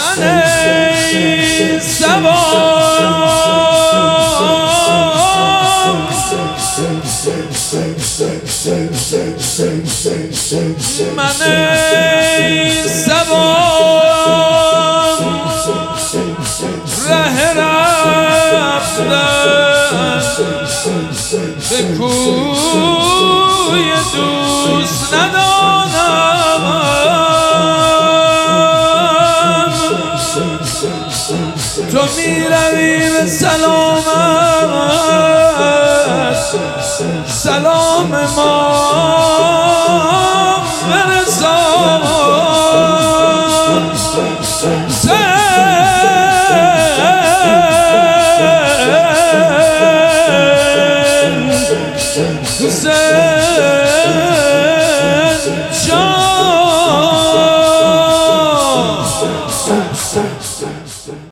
من ای صبا من ای صبا ره رفتم به کوی دوست ندانم تو میروی به سلامت سلام ما برسان حسین جان